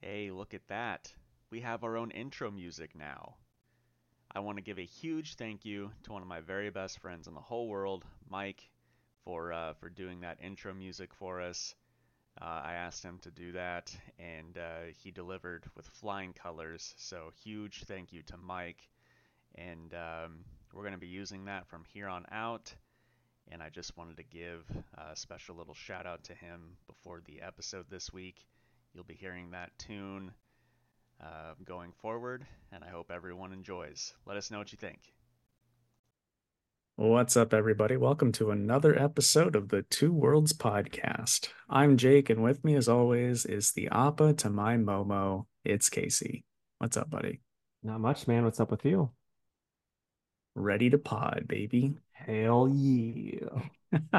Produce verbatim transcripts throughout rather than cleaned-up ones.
Hey, look at that. We have our own intro music now. I want to give a huge thank you to one of my very best friends in the whole world, Mike, for uh, for doing that intro music for us. Uh, I asked him to do that, and uh, he delivered with flying colors. So huge thank you to Mike, and um, we're going to be using that from here on out. And I just wanted to give a special little shout out to him before the episode this week. You'll be hearing that tune uh, going forward, and I hope everyone enjoys. Let us know what you think. What's up, everybody? Welcome to another episode of the Two Worlds Podcast. I'm Jake, and with me, as always, is the Appa to my Momo. It's Casey. What's up, buddy? Not much, man. What's up with you? Ready to pod, baby. Hell yeah.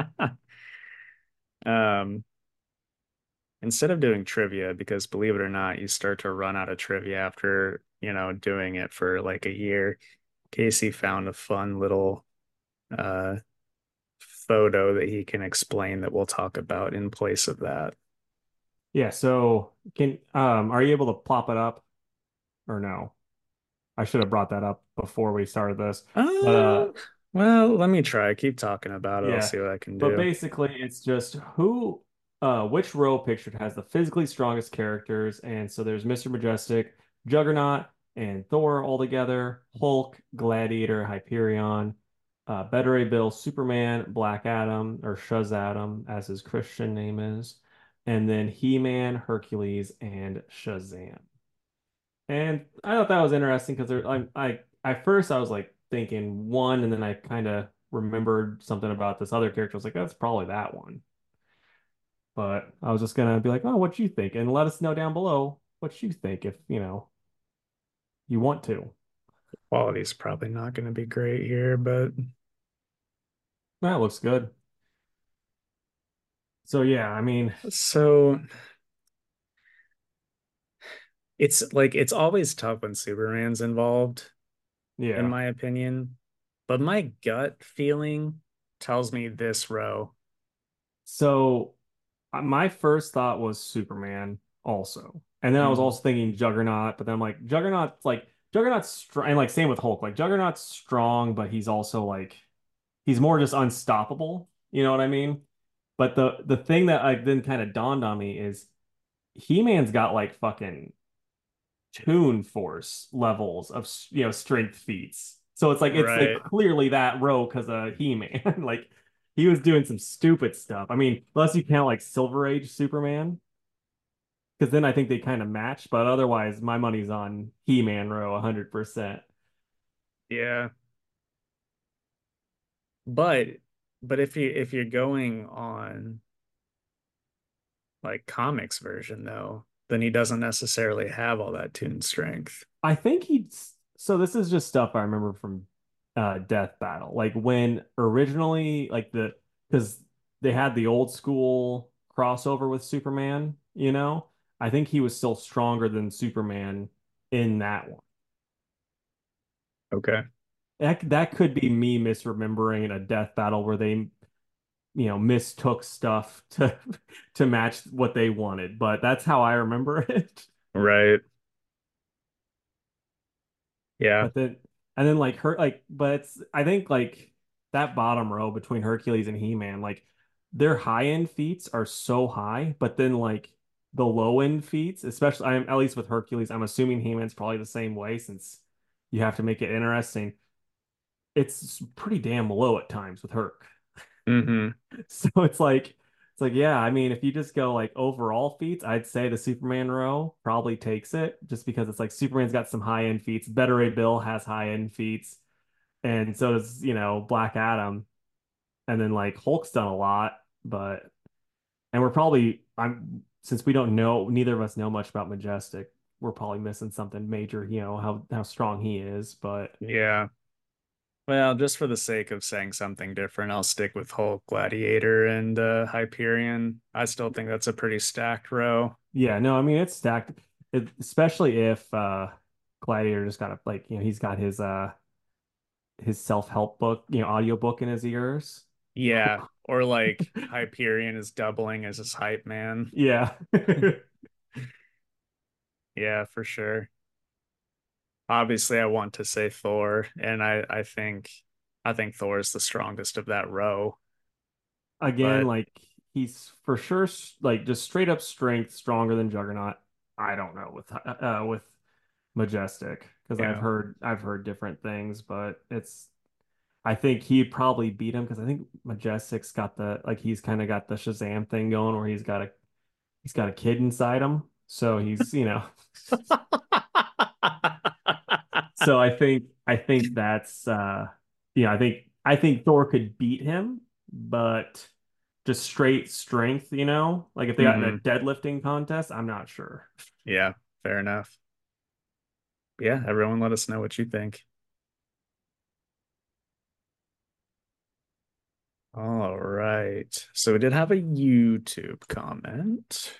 Um, Instead of doing trivia, because believe it or not, you start to run out of trivia after, you know, doing it for like a year. Casey found a fun little uh photo that he can explain that we'll talk about in place of that. Yeah, so can um are you able to plop it up or no? I should have brought that up before we started this. But uh Uh, well, let me try. Keep talking about it. I'll yeah. see what I can But do. basically it's just who uh which row pictured has the physically strongest characters. And so there's mister Majestic, Juggernaut, and Thor all together, Hulk, Gladiator, Hyperion, uh Beta Ray Bill, Superman, Black Adam, or Shazadam, as his Christian name is, and then He-Man, Hercules, and Shazam. And I thought that was interesting because there I I at first I was like thinking one, and then I kind of remembered something about this other character. I was like, that's probably that one. But I was just gonna be like, oh, what you think? And let us know down below what you think if, you know, you want to. Quality's probably not going to be great here, but That looks good. So yeah, I mean, so it's like it's always tough when Superman's involved, in yeah. my opinion. But my gut feeling tells me this row. So uh, my first thought was Superman also. And then I was Mm, also thinking Juggernaut, but then I'm like Juggernaut's like Juggernaut's strong, and like same with Hulk. Like Juggernaut's strong, but he's also like he's more just unstoppable. You know what I mean? But the the thing that like then kind of dawned on me is He-Man's got like fucking Toon Force levels of you know strength feats. So it's like it's like right. clearly that row because of He-Man. Like he was doing some stupid stuff. I mean, unless you count like Silver Age Superman, because then I think they kind of match. But otherwise, my money's on He-Man row one hundred percent. Yeah. But but if you if you're going on like comics version though, then he doesn't necessarily have all that tune strength. I think he's so this is just stuff I remember from uh Death Battle. Like when originally like the because they had the old school crossover with Superman, you know? I think he was still stronger than Superman in that one. Okay. That that could be me misremembering a Death Battle where they, you know, mistook stuff to to match what they wanted, but that's how I remember it. Right. Yeah. But then, and then like her, like, but it's, I think like that bottom row between Hercules and He-Man, like their high end feats are so high, but then like the low end feats, especially I'm at least with Hercules, I'm assuming He-Man's probably the same way since you have to make it interesting. It's pretty damn low at times with Herc. Hmm. So it's like, it's like, yeah, I mean, if you just go like overall feats, I'd say the Superman row probably takes it just because it's like Superman's got some high end feats. Better Ray Bill has high end feats, and so does, you know, Black Adam. And then like Hulk's done a lot, but and we're probably I'm since we don't know, neither of us know much about Majestic, we're probably missing something major, you know, how how strong he is, but Yeah. Well, just for the sake of saying something different, I'll stick with Hulk, Gladiator, and uh, Hyperion. I still think that's a pretty stacked row. yeah, no, I mean it's stacked, it, especially if uh Gladiator just got a like, you know, he's got his uh his self-help book, you know, audio book in his ears. Yeah. Or like Hyperion is doubling as his hype man. Yeah. Yeah, for sure. Obviously, I want to say Thor, and I I think I think Thor is the strongest of that row. Again, But like he's for sure like just straight up strength stronger than Juggernaut. I don't know with uh with Majestic because I've yeah. heard I've heard different things, but it's I think he'd probably beat him because I think Majestic's got the like he's kind of got the Shazam thing going where he's got a he's got a kid inside him. So he's, you know, so I think I think that's uh yeah, I think I think Thor could beat him, but just straight strength, you know, like if they got in a hmm deadlifting contest, I'm not sure. Yeah, fair enough. Yeah, everyone let us know what you think. All right. So we did have a YouTube comment.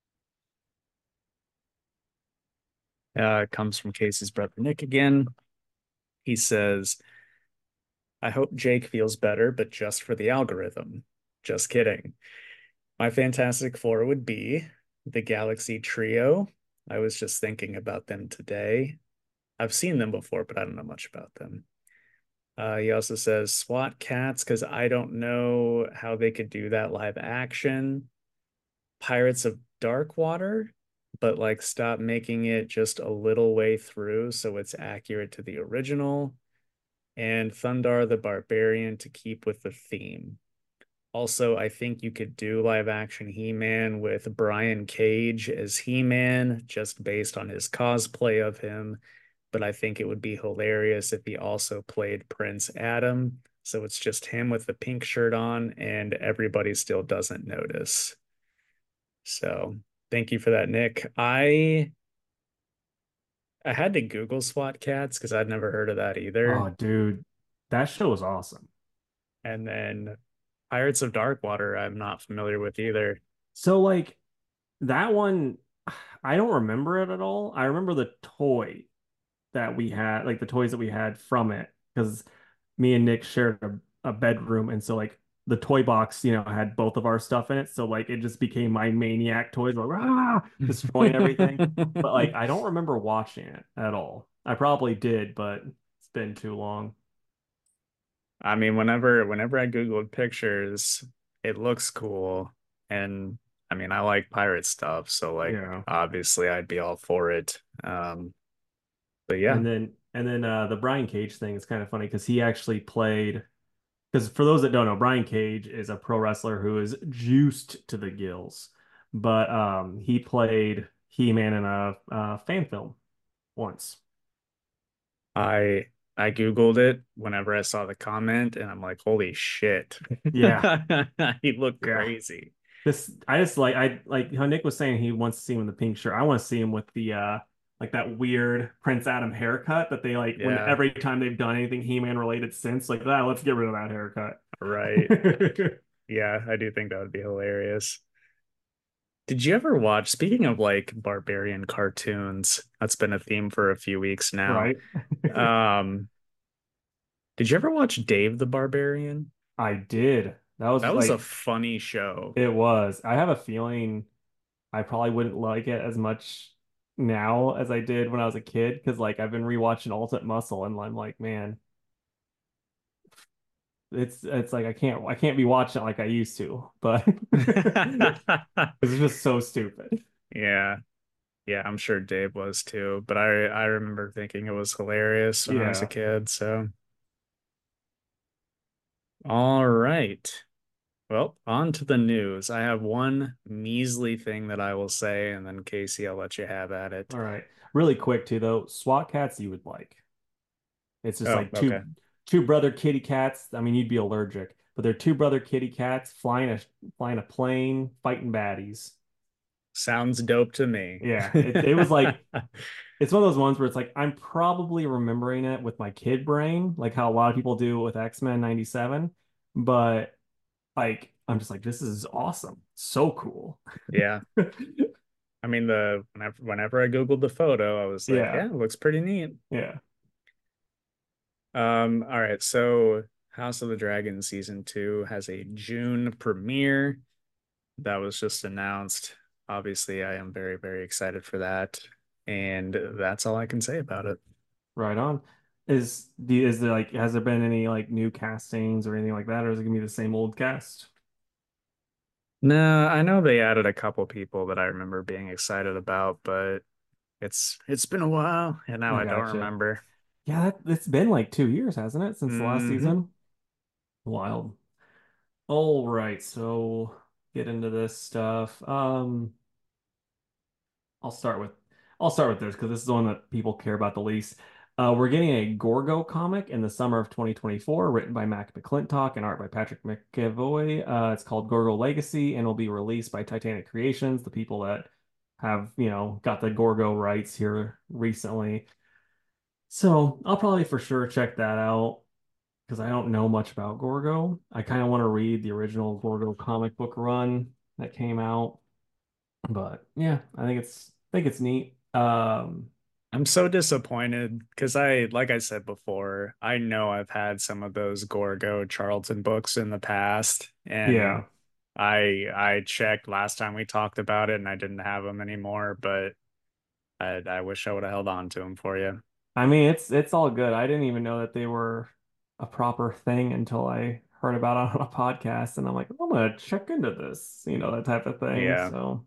Uh, it comes from Casey's brother Nick again. He says, I hope Jake feels better, but just for the algorithm. Just kidding. My Fantastic Four would be the Galaxy Trio. I was just thinking about them today. I've seen them before, but I don't know much about them. Uh, he also says SWAT Cats because I don't know how they could do that live action. Pirates of Darkwater, but like stop making it just a little way through so it's accurate to the original. And Thundar the Barbarian to keep with the theme. Also, I think you could do live action He-Man with Brian Cage as He-Man, just based on his cosplay of him. But I think it would be hilarious if he also played Prince Adam. So it's just him with the pink shirt on, and everybody still doesn't notice. So thank you for that, Nick. I I had to Google SWAT Cats because I'd never heard of that either. Oh, dude, that show is awesome. And then Pirates of Darkwater, I'm not familiar with either. So like that one, I don't remember it at all. I remember the toy that we had, like the toys that we had from it, because me and Nick shared a, a bedroom, and so like the toy box, you know, had both of our stuff in it. So like it just became my maniac toys, like ah, destroying everything. But like I don't remember watching it at all. I probably did, but it's been too long. I mean, whenever whenever I Googled pictures, it looks cool. And I mean, I like pirate stuff, so like Yeah. obviously I'd be all for it. Um, but yeah, And then and then uh the Brian Cage thing is kind of funny because he actually played because for those that don't know, Brian Cage is a pro wrestler who is juiced to the gills, but um, he played He-Man in a, uh fan film once. I I Googled it whenever I saw the comment and I'm like, holy shit. Yeah, He looked yeah. crazy. This I just like I like how Nick was saying he wants to see him in the pink shirt. I want to see him with the uh like that weird Prince Adam haircut that they like when Yeah, every time they've done anything He-Man related since like that, let's get rid of that haircut. right. Yeah, I do think that would be hilarious. Did you ever watch, speaking of like barbarian cartoons, that's been a theme for a few weeks now. Right? Um, did you ever watch Dave the Barbarian? I did. That That was was a like funny show. it was. I have a feeling I probably wouldn't like it as much now as I did when I was a kid because like I've been rewatching Ultimate Muscle and I'm like, man, it's it's like I can't I can't be watching it like I used to, but it's just so stupid. Yeah, yeah, I'm sure Dave was too, but I I remember thinking it was hilarious when I was a Yeah. kid, so all right. Well, on to the news. I have one measly thing that I will say, and then Casey, I'll let you have at it. All right. Really quick too though, SWAT cats you would like. It's just Oh, like two okay. two brother kitty cats. I mean, you'd be allergic, but they're two brother kitty cats flying a flying a plane, fighting baddies. Sounds dope to me. Yeah, it it was like it's one of those ones where it's like I'm probably remembering it with my kid brain, like how a lot of people do with X-Men ninety-seven, but like I'm just like this is awesome. So cool. Yeah. I mean the whenever whenever I Googled the photo, I was like, Yeah. yeah, it looks pretty neat. Yeah. Um, all right, so House of the Dragon season two has a June premiere that was just announced. Obviously, I am very, very excited for that. and that's all I can say about it. Right on. Is the is there like has there been any like new castings or anything like that, or is it gonna be the same old cast? No, I know they added a couple people that I remember being excited about, but it's it's been a while, and now I I don't gotcha. remember. Yeah, that, it's been like two years, hasn't it, since the last Hmm. season? Wild. All right, so get into this stuff. Um, I'll start with I'll start with this because this is the one that people care about the least. Uh, we're getting a Gorgo comic in the summer of twenty twenty-four, written by Mac McClintock and art by Patrick McEvoy. Uh, it's called Gorgo Legacy and will be released by Titanic Creations, the people that have, you know, got the Gorgo rights here recently. So I'll probably for sure check that out because I don't know much about Gorgo. I kind of want to read the original Gorgo comic book run that came out, but yeah, I think it's I think it's neat. Um, I'm so disappointed because I, like I said before, I know I've had some of those Gorgo Charlton books in the past, and yeah. I I checked last time we talked about it, and I didn't have them anymore, but I I wish I would have held on to them for you. I mean, it's it's all good. I didn't even know that they were a proper thing until I heard about it on a podcast, and I'm like, I'm gonna check into this, you know, that type of thing. Yeah. So,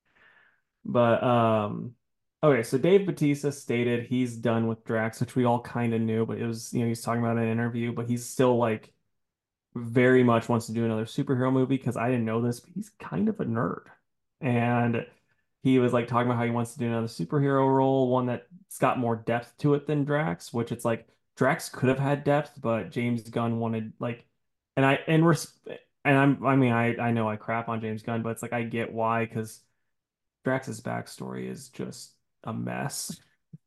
but um, okay. So Dave Bautista stated he's done with Drax, which we all kind of knew, but it was, you know, he's talking about in an interview, but he's still like very much wants to do another superhero movie because I didn't know this, but he's kind of a nerd. And he was like talking about how he wants to do another superhero role, one that's got more depth to it than Drax, which it's like Drax could have had depth, but James Gunn wanted like, and I and res and I'm I mean I I know I crap on James Gunn, but it's like I get why because Drax's backstory is just a mess.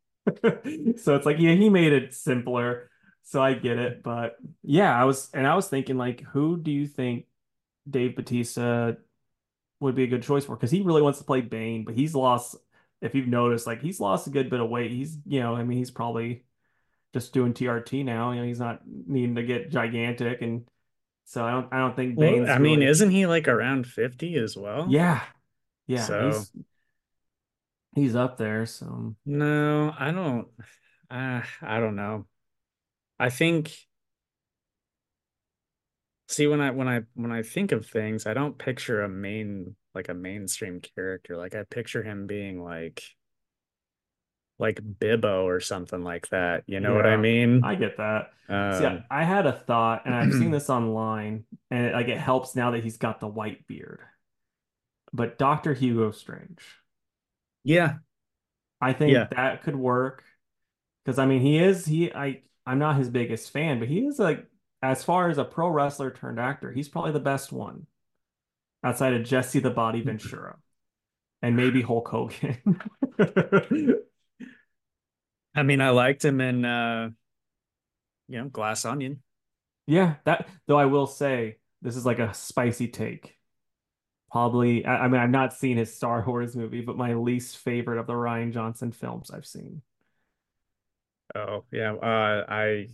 So it's like, yeah, he made it simpler. So I get it. But yeah, I was, and I was thinking, like, who do you think Dave Bautista would be a good choice for? Because he really wants to play Bane, but he's lost, if you've noticed, like, he's lost a good bit of weight. He's, you know, I mean, he's probably just doing T R T now. You know, he's not needing to get gigantic. And so I don't, I don't think Well, I Bane's mean, really, isn't he like around fifty as well? yeah, yeah, So, he's, he's up there. So no, I don't uh, I don't know. I think see when I when I when I think of things, I don't picture a main like a mainstream character. Like I picture him being like like Bibbo or something like that. You know what I yeah, mean? I get that. See, I, Um, I had a thought, and I've seen this online, and it, like it helps now that he's got the white beard. But Doctor Hugo Strange, yeah, I yeah. think that could work because I mean he is he I I'm not his biggest fan, but he is like as far as a pro wrestler turned actor, he's probably the best one outside of Jesse the Body Ventura and maybe Hulk Hogan. I mean, I liked him in uh, you know, Glass Onion. Yeah, that though I will say this is like a spicy take. Probably, I, I mean, I've not seen his Star Wars movie, but my least favorite of the Rian Johnson films I've seen Oh, yeah. Uh, I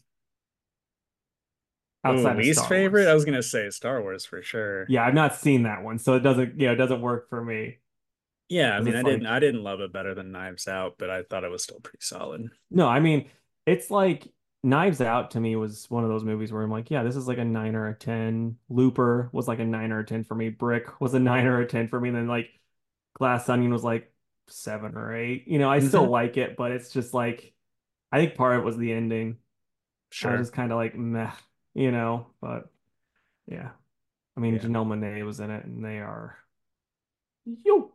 oh, outside of least Star favorite? I Wars. was gonna say Star Wars for sure. Yeah, I've not seen that one, so it doesn't, you know, it doesn't work for me Yeah, I because mean, it's I didn't like, I didn't love it better than Knives Out, but I thought it was still pretty solid. no, I mean, it's like Knives Out to me was one of those movies where I'm like, yeah, this is like a nine or a ten. Looper was like a nine or a ten for me. Brick was a nine or a ten for me. And then like Glass Onion was like seven or eight. You know, I still Hmm. like it, but it's just like, I think part of it was the ending. I was Sure. just kind of like, meh, you know, but yeah. I mean, Yeah. Janelle Monáe was in it, and they are yo.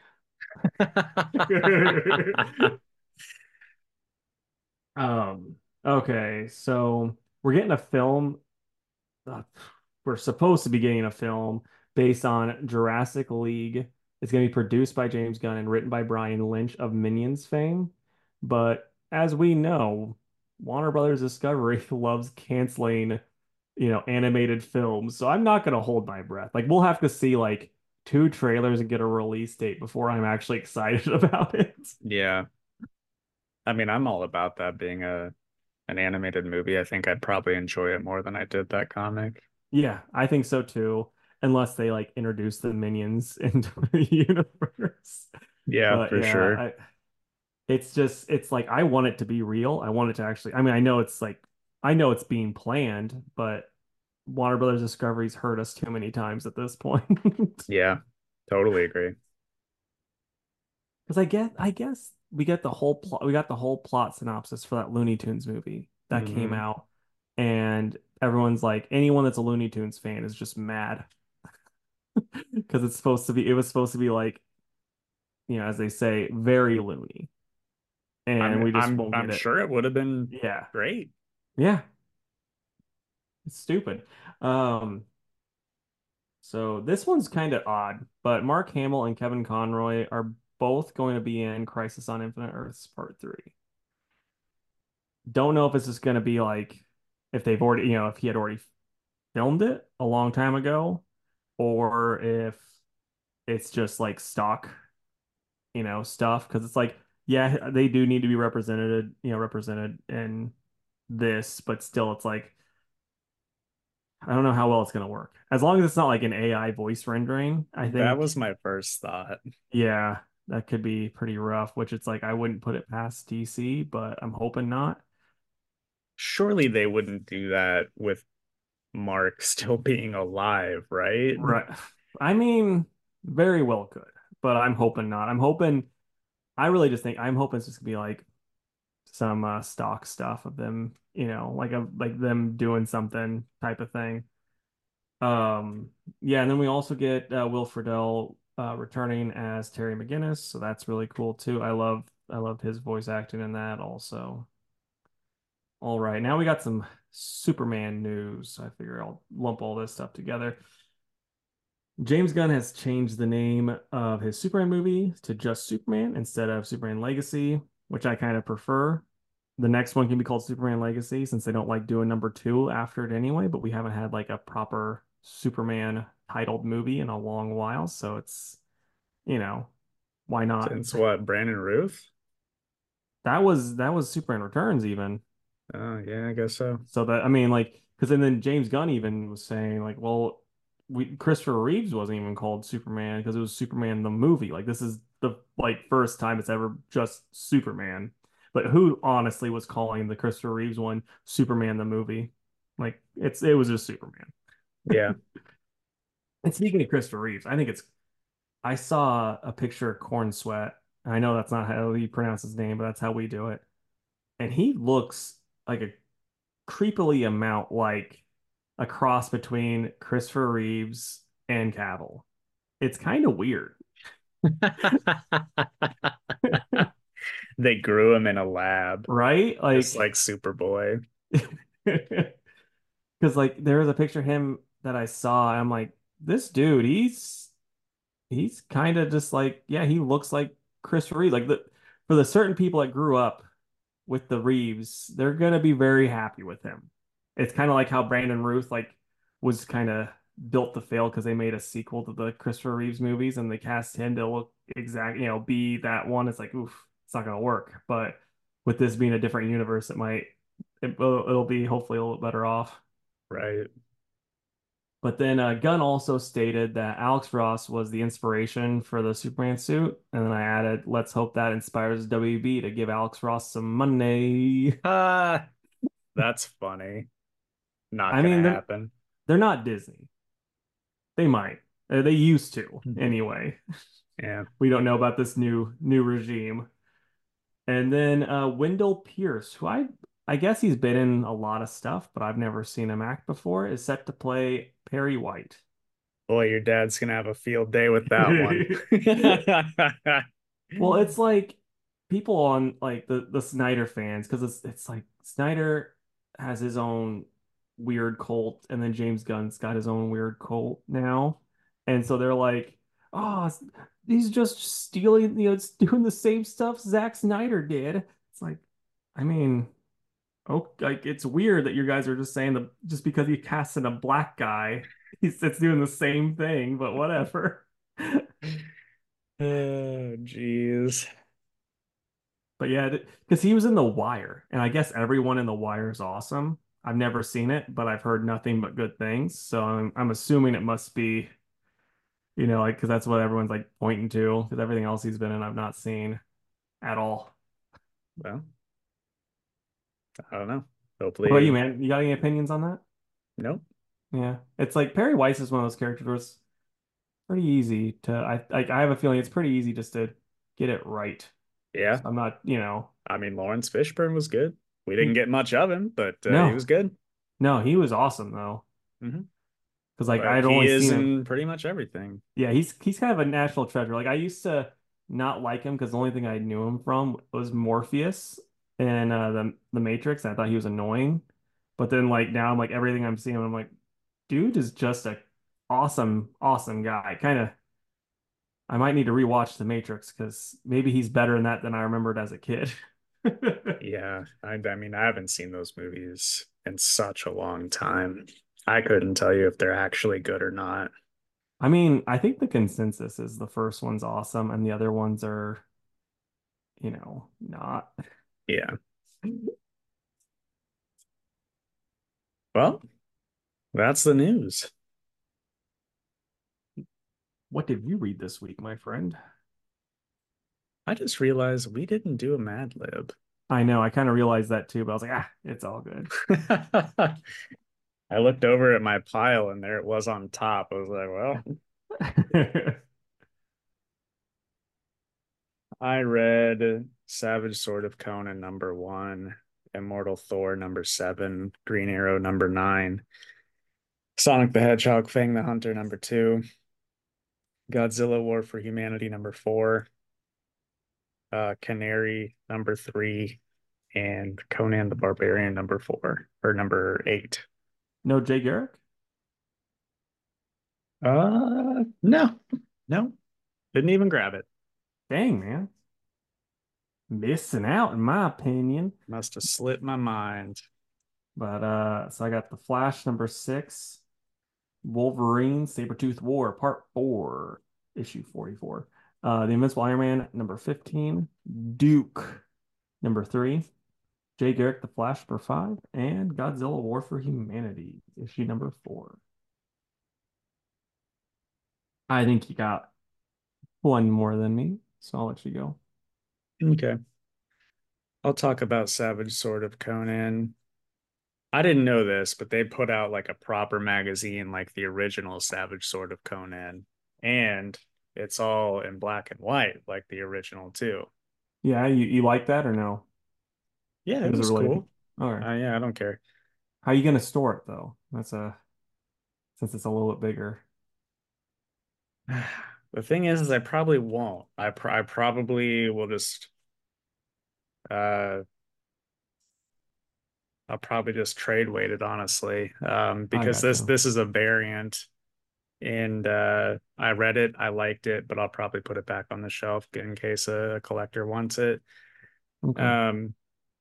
Um, okay, so we're getting a film. Uh, we're supposed to be getting a film based on Jurassic League. It's going to be produced by James Gunn and written by Brian Lynch of Minions fame. But as we know, Warner Brothers Discovery loves canceling, you know, animated films. So I'm not going to hold my breath. Like we'll have to see like two trailers and get a release date before I'm actually excited about it. Yeah. I mean, I'm all about that being a an animated movie. I think I'd probably enjoy it more than I did that comic. Yeah, I think so too. Unless they like introduce the minions into the universe. Yeah, But for yeah, sure. I it's just it's like I want it to be real. I want it to actually. I mean, I know it's like I know it's being planned, but Warner Brothers Discovery's hurt us too many times at this point. Yeah, totally agree. Because I get, I guess we get the whole plot. We got the whole plot synopsis for that Looney Tunes movie that came Hmm. out, and everyone's like, anyone that's a Looney Tunes fan is just mad because it's supposed to be. It was supposed to be like, you know, as they say, very loony, and I'm we just I'm won't I'm get it. sure it would have been Yeah, great. yeah, it's stupid. Um, so this one's kind of odd, but Mark Hamill and Kevin Conroy are both going to be in Crisis on Infinite Earths Part Three. Don't know if it's just going to be like if they've already, you know, if he had already filmed it a long time ago, or if it's just like stock, you know, stuff. Because it's like, yeah, they do need to be represented, you know, represented in this, but still, it's like I don't know how well it's going to work. As long as it's not like an A I voice rendering, I That think, was my first thought. yeah, that could be pretty rough. Which it's like I wouldn't put it past D C, but I'm hoping not. Surely they wouldn't do that with Mark still being alive, right? Right. I mean, very well could, but I'm hoping not. I'm hoping, I really just think, I'm hoping it's just gonna be like some uh, stock stuff of them, you know, like a like them doing something type of thing. Um, yeah, and then we also get uh, Will Friedle uh, returning as Terry McGinnis, so that's really cool too. I love I loved his voice acting in that also. All right, now we got some Superman news. I figure I'll lump all this stuff together. James Gunn has changed the name of his Superman movie to just Superman instead of Superman Legacy, which I kind of prefer. The next one can be called Superman Legacy since they don't like doing number two after it anyway, but we haven't had like a proper Superman titled movie in a long while. So it's, you know, why not? Since what, Brandon Ruth? That was that was Superman Returns even. Oh, yeah, I guess so. So that I mean, like, because and then James Gunn even was saying like, well, we Christopher Reeves wasn't even called Superman because it was Superman the movie. Like this is the like first time it's ever just Superman. But who honestly was calling the Christopher Reeves one Superman the movie? Like it's it was just Superman. Yeah. And speaking of Christopher Reeves, I think it's I saw a picture of Corn Sweat. I know that's not how you pronounce his name, but that's how we do it. And he looks like a creepily amount like a cross between Christopher Reeves and Cavill. It's kind of weird, They grew him in a lab, right? just Like, like Superboy. because like there was a picture of him that I saw. And I'm like, this dude, he's he's kind of just like, yeah, he looks like Christopher Reeves. Like the for the certain people that grew up with the Reeves, they're gonna be very happy with him. It's kind of like how Brandon Ruth like was kind of built to fail because they made a sequel to the Christopher Reeves movies and they cast him to look exact, you know, be that one. It's like, oof, it's not gonna work. But with this being a different universe, it might it, will it'll be hopefully a little better off. Right. But then uh, Gunn also stated that Alex Ross was the inspiration for the Superman suit. And then I added, let's hope that inspires W B to give Alex Ross some money. Ah, that's funny. Not I gonna mean, they're happen. they're not Disney. They might. Uh, They used to anyway. Yeah. We don't know about this new new regime. And then uh Wendell Pierce, who I I guess he's been in a lot of stuff, but I've never seen him act before, is set to play Perry White. Boy, your dad's gonna have a field day with that one. Well, it's like people on like the the Snyder fans because it's it's like Snyder has his own weird cult, and then James Gunn's got his own weird cult now, and so they're like, oh, he's just stealing, you know, it's doing the same stuff Zack Snyder did. It's like, I mean, oh, like it's weird that you guys are just saying that just because you cast in a black guy, he's it's doing the same thing, but whatever. Oh, jeez. But yeah, because he was in The Wire, and I guess everyone in The Wire is awesome. I've never seen it, but I've heard nothing but good things. So I'm I'm assuming it must be, you know, like because that's what everyone's like pointing to. Because everything else he's been in, I've not seen at all. Well, I don't know. What about you, Hopefully, man? You got any opinions on that? nope. Yeah, it's like Perry Weiss is one of those characters where it's pretty easy to I like I have a feeling it's pretty easy just to get it right. Yeah. So I'm not, you know, I mean, Lawrence Fishburne was good. We didn't he get much of him, but uh, he was no, good. no, he was awesome though. Hmm. Because like But I'd he only is seen him. in pretty much everything. Yeah, he's he's kind of a national treasure. Like I used to not like him because the only thing I knew him from was Morpheus and uh, the the Matrix. And I thought he was annoying. But then like now I'm like everything I'm seeing, I'm like, dude is just a awesome, awesome guy. Kind of I might need to rewatch The Matrix because maybe he's better in that than I remembered as a kid. Yeah, I, I mean, I haven't seen those movies in such a long time. I couldn't tell you if they're actually good or not. I mean, I think the consensus is the first one's awesome and the other ones are, you know, not. Yeah. Well, that's the news. What did you read this week, my friend? I just realized we didn't do a Mad Lib. I know, I kind of realized that too, but I was like, ah, it's all good. I looked over at my pile and there it was on top. I was like, well, I read Savage Sword of Conan number one, Immortal Thor number seven, Green Arrow number nine, Sonic the Hedgehog, Fang the Hunter number two, Godzilla War for Humanity number four, uh, Canary number three, and Conan the Barbarian number four or number eight. No Jay Garrick? Uh, no, no, didn't even grab it. Dang, man. Missing out, in my opinion. Must have slipped my mind. But uh, so I got the Flash number six, Wolverine, Sabretooth War, part four, issue forty-four. Uh, The Invincible Iron Man, number fifteen, Duke, number three, Jay Garrick, The Flash, number five, and Godzilla War for Humanity, issue number four. I think you got one more than me, so I'll let you go. Okay. I'll talk about Savage Sword of Conan. I didn't know this, but they put out like a proper magazine, like the original Savage Sword of Conan. And it's all in black and white, like the original too. Yeah, you, you like that or no? Yeah, it Is it was really? cool. Okay. Uh, yeah, I don't care. How are you gonna store it though? That's a since it's a little bit bigger. The thing is, is I probably won't. I, pr I probably will just uh I'll probably just trade weight it honestly. Um, I because got this you. this is a variant and uh I read it, I liked it, but I'll probably put it back on the shelf in case a collector wants it. Okay. Um,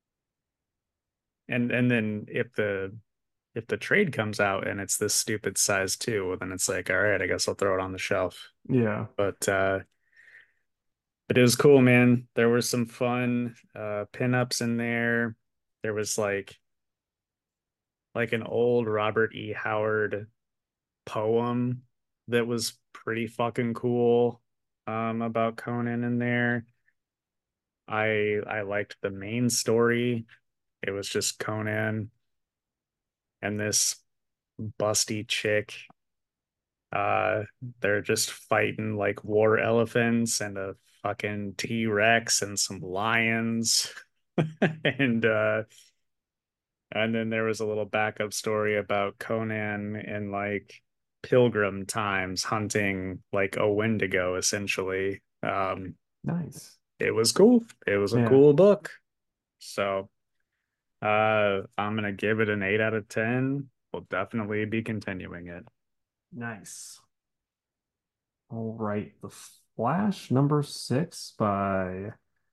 and and then if the if the trade comes out and it's this stupid size too, well then it's like, all right, I guess I'll throw it on the shelf. Yeah. But uh but it was cool, man. There were some fun uh pinups in there. There was like like an old Robert E. Howard poem that was pretty fucking cool um about Conan in there. I I liked the main story. It was just Conan and this busty chick. Uh, they're just fighting like war elephants and a fucking T-Rex and some lions. and uh and then there was a little backup story about Conan in like pilgrim times hunting like a Wendigo essentially. Um, Nice. it was cool. It was a Yeah. cool book. So uh I'm gonna give it an eight out of ten. We'll definitely be continuing it. Nice. All right. The Flash number six by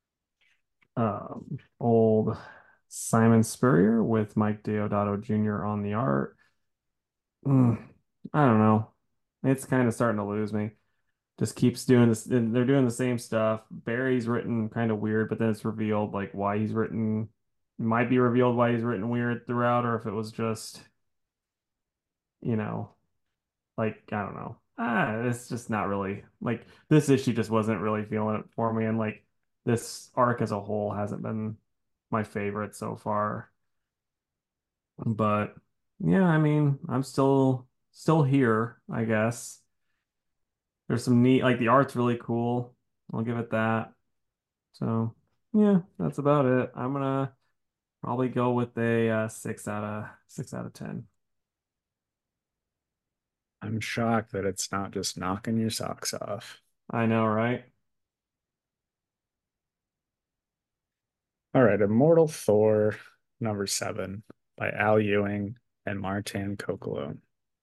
um old Simon Spurrier with Mike Deodato Junior on the art. Mm, I don't know. It's kind of starting to lose me. Just keeps doing this. And they're doing the same stuff. Barry's written kind of weird, but then it's revealed like why he's written, might be revealed why he's written weird throughout, or if it was just, you know, like I don't know. Ah, it's just not really like this issue just wasn't really feeling it for me, and like this arc as a whole hasn't been. my favorite so far. But yeah, I mean, I'm still still here, I guess. There's some neat, like the art's really cool. I'll give it that. So yeah, that's about it. I'm gonna probably go with a uh, six out of six out of ten. I'm shocked that it's not just knocking your socks off. I know, right? All right, Immortal Thor number seven by Al Ewing and Martin Kokolo.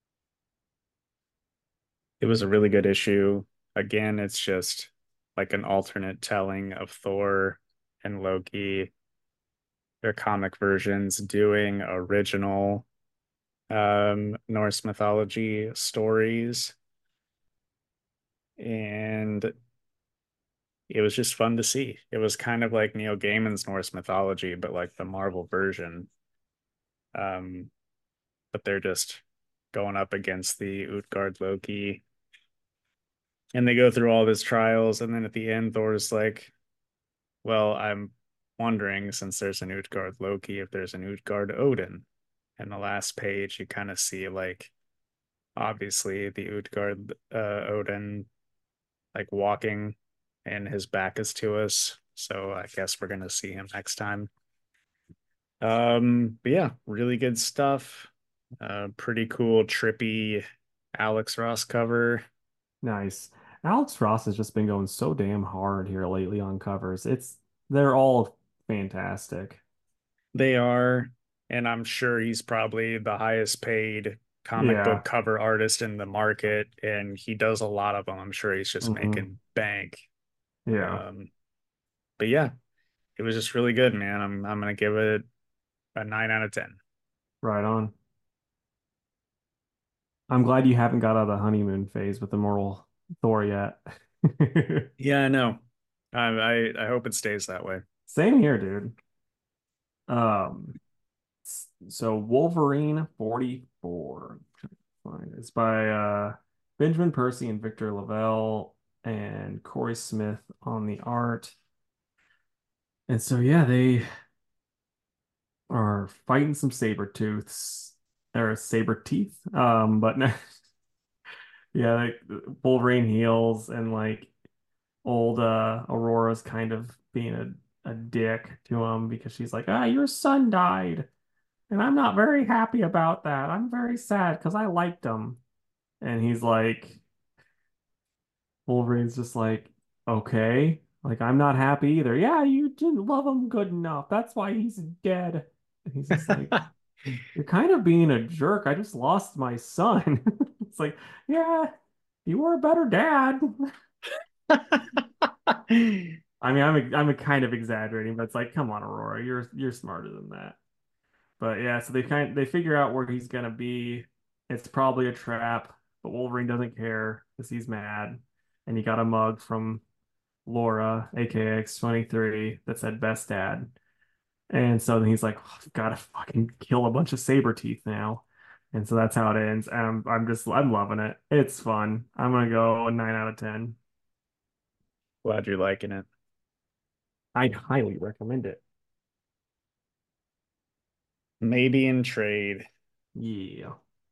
It was a really good issue. Again, it's just like an alternate telling of Thor and Loki, their comic versions doing original um, Norse mythology stories. And it was just fun to see. It was kind of like Neil Gaiman's Norse mythology, but like the Marvel version. Um, but they're just going up against the Utgard Loki. And they go through all of his trials, and then at the end, Thor's like, well, I'm wondering, since there's an Utgard Loki, if there's an Utgard Odin. And the last page, you kind of see like obviously the Utgard uh, Odin like walking and his back is to us. So I guess we're gonna see him next time. Um, but yeah, really good stuff. Uh, pretty cool, trippy Alex Ross cover. Nice. Alex Ross has just been going so damn hard here lately on covers. It's they're all fantastic. They are, and I'm sure he's probably the highest paid comic book Yeah. cover artist in the market, and he does a lot of them. I'm sure he's just Hmm. making bank. Yeah. Um, but yeah, it was just really good, man. I'm I'm gonna give it a nine out of ten. Right on. I'm glad you haven't got out of the honeymoon phase with Immortal Thor yet. Yeah, I know. I I, I hope it stays that way. Same here, dude. Um, so Wolverine forty-four. Fine. It's by uh Benjamin Percy and Victor Lavelle and Corey Smith on the art. And so yeah, they are fighting some saber tooths or saber teeth. Um, but no, yeah, like Wolverine heals and like old uh Aurora's kind of being a, a dick to him because she's like, ah, your son died. And I'm not very happy about that. I'm very sad because I liked him. And he's like, Wolverine's just like, okay, like I'm not happy either. Yeah, you didn't love him good enough. That's why he's dead. And he's just like, you're kind of being a jerk. I just lost my son. It's like, yeah, you were a better dad. I mean, I'm I'm kind of exaggerating, but it's like, come on, Aurora, you're you're smarter than that. But yeah, so they kind they figure out where he's gonna be. It's probably a trap, but Wolverine doesn't care because he's mad, and he got a mug from Laura, aka X twenty-three, that said "Best Dad," and so then he's like, oh, I've gotta fucking kill a bunch of saber teeth now, and so that's how it ends. And I'm I'm just I'm loving it. It's fun. I'm gonna go a nine out of ten. Glad you're liking it. I'd highly recommend it. Maybe in trade. Yeah.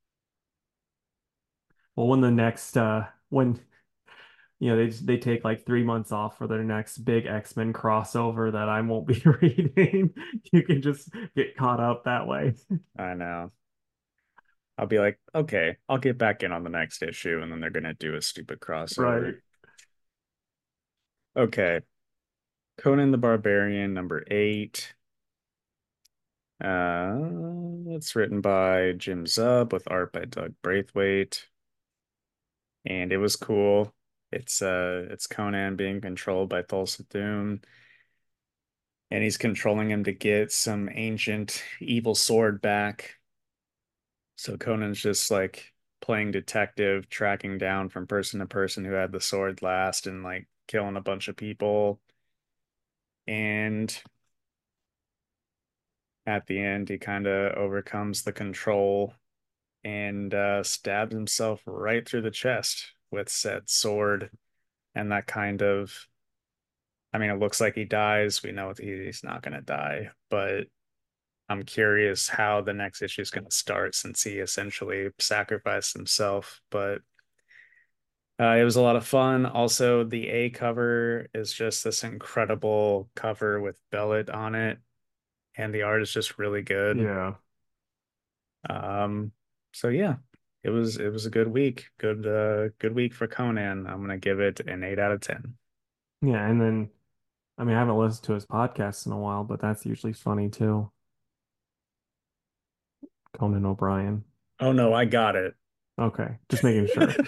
Well, when the next uh when you know they they take like three months off for their next big X-Men crossover that I won't be reading, you can just get caught up that way. I know. I'll be like, okay, I'll get back in on the next issue, and then they're gonna do a stupid crossover. Right. Okay. Conan the Barbarian, number eight. Uh, it's written by Jim Zub with art by Doug Braithwaite. And it was cool. It's uh it's Conan being controlled by Thulsa Doom. And he's controlling him to get some ancient evil sword back. So Conan's just like playing detective, tracking down from person to person who had the sword last and like killing a bunch of people. And at the end, he kind of overcomes the control and uh, stabs himself right through the chest with said sword. And that kind of I mean, it looks like he dies. We know he's not going to die, but I'm curious how the next issue is going to start since he essentially sacrificed himself. But uh, it was a lot of fun. Also, the A cover is just this incredible cover with Bellet on it, and the art is just really good. Yeah. Um, so yeah, it was it was a good week. Good uh good week for Conan. I'm gonna give it an eight out of ten. Yeah, and then I mean I haven't listened to his podcast in a while, but that's usually funny too. Conan O'Brien. Oh no, I got it. Okay, just making sure.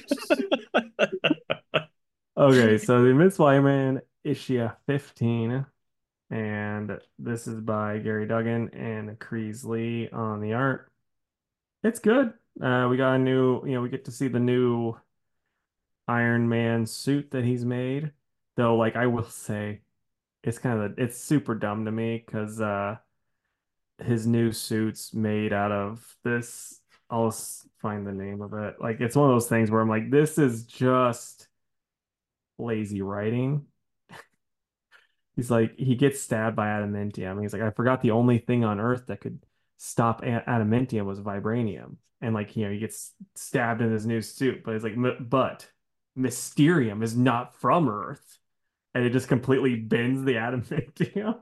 Okay, so the Amid Spider-Man issue fifteen, and this is by Gary Duggan and Kreese Lee on the art. It's good. Uh, we got a new, you know, we get to see the new Iron Man suit that he's made. Though, like I will say, it's kind of it's super dumb to me because uh his new suit's made out of this. I'll s- find the name of it. Like it's one of those things where I'm like, this is just lazy writing. He's like, he gets stabbed by adamantium. He's like, I forgot the only thing on Earth that could stop a- adamantium was vibranium. And like, you know, he gets stabbed in his new suit, but he's like, "M- but Mysterium is not from Earth. And it just completely bends the adamantium.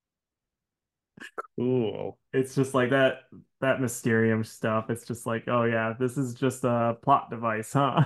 Cool. It's just like that that Mysterium stuff. It's just like, oh yeah, this is just a plot device, huh?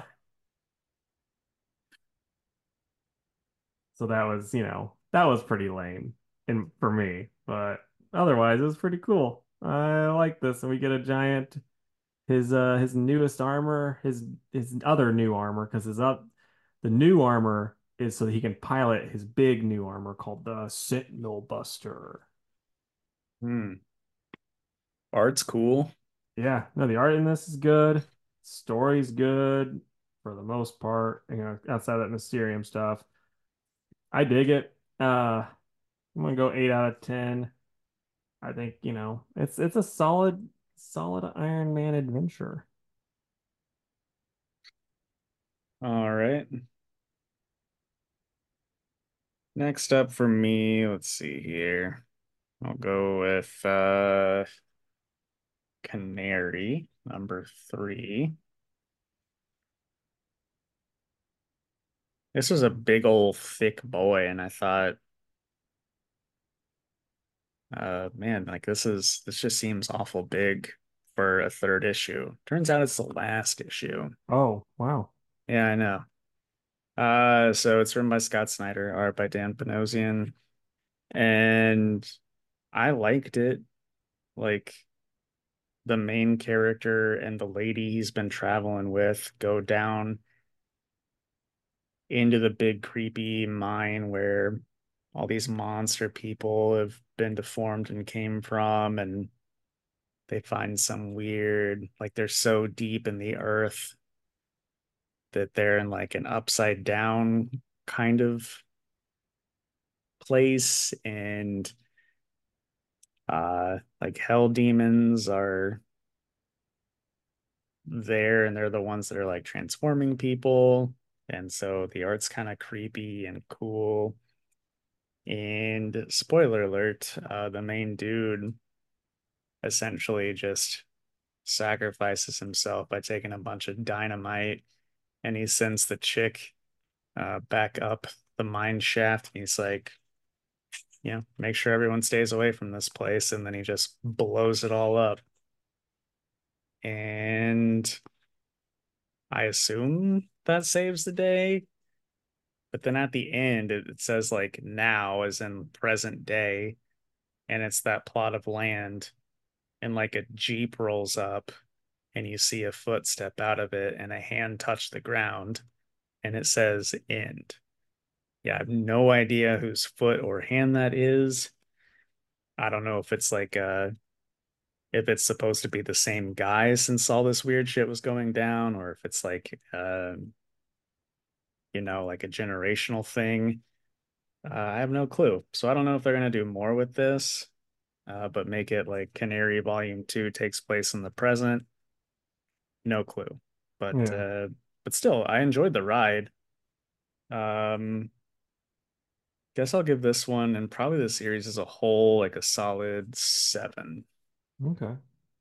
So that was, you know, that was pretty lame in for me, but otherwise it was pretty cool. I like this, and we get a giant his uh his newest armor, his his other new armor, because his up the new armor is so that he can pilot his big new armor called the Sentinel Buster. Hmm. Art's cool. Yeah, no, the art in this is good. Story's good for the most part, you know, outside of that Mysterium stuff. I dig it. Uh, I'm gonna go eight out of ten. I think, you know, it's it's a solid solid Iron Man adventure. All right. Next up for me, let's see here. I'll go with uh Canary, number three. This was a big old thick boy, and I thought, uh man, like this is this just seems awful big for a third issue. Turns out it's the last issue. Oh, wow. Yeah, I know. Uh, so it's written by Scott Snyder, art by Dan Panosian, and I liked it. Like the main character and the lady he's been traveling with go down into the big creepy mine where all these monster people have been deformed and came from, and they find some weird, like they're so deep in the earth that they're in like an upside down kind of place, and uh like hell demons are there, and they're the ones that are like transforming people, and so the art's kind of creepy and cool. And spoiler alert, uh the main dude essentially just sacrifices himself by taking a bunch of dynamite, and he sends the chick uh back up the mine shaft, and he's like, you know, make sure everyone stays away from this place, and then he just blows it all up. And I assume that saves the day. But then at the end, it, it says like now, as in present day, and it's that plot of land, and like a Jeep rolls up, and you see a foot step out of it, and a hand touch the ground, and it says end. Yeah, I have no idea whose foot or hand that is. I don't know if it's like uh if it's supposed to be the same guy since all this weird shit was going down, or if it's like uh, you know, like a generational thing. Uh, I have no clue. So I don't know if they're gonna do more with this, uh, but make it like Canary Volume Two takes place in the present. No clue. But Yeah. uh, but still, I enjoyed the ride. Um, Guess I'll give this one and probably the series as a whole like a solid seven. Okay.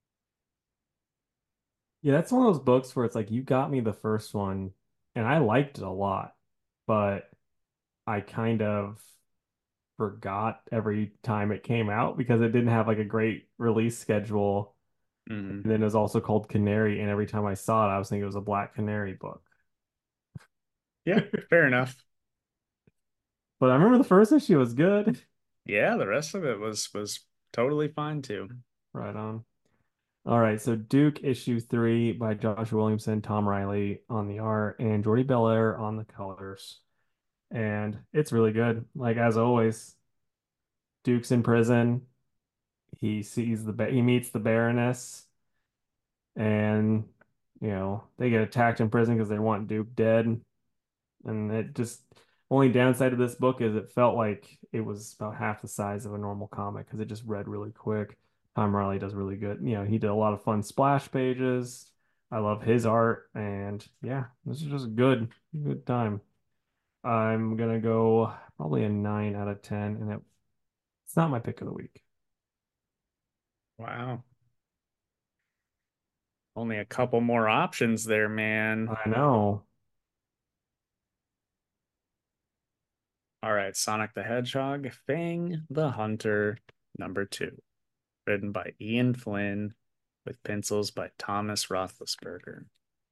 Yeah, that's one of those books where it's like you got me the first one and I liked it a lot, but I kind of forgot every time it came out because it didn't have like a great release schedule. Mhm. And then it was also called Canary, and every time I saw it, I was thinking it was a Black Canary book. Yeah, fair enough. But I remember the first issue was good. Yeah, the rest of it was was totally fine too. Right on. All right, so Duke issue three by Joshua Williamson, Tom Riley on the art, and Jordi Belair on the colors. And it's really good. Like as always, Duke's in prison. He sees the he meets the Baroness, and you know they get attacked in prison because they want Duke dead. And it just only downside of this book is it felt like it was about half the size of a normal comic because it just read really quick. Tom Riley does really good. You know, he did a lot of fun splash pages. I love his art, and yeah, this is just a good, good time. I'm gonna go probably a nine out of ten, and it, it's not my pick of the week. Wow. Only a couple more options there, man. I know. All right, Sonic the Hedgehog, Fang the Hunter, number two, written by Ian Flynn, with pencils by Thomas Roethlisberger.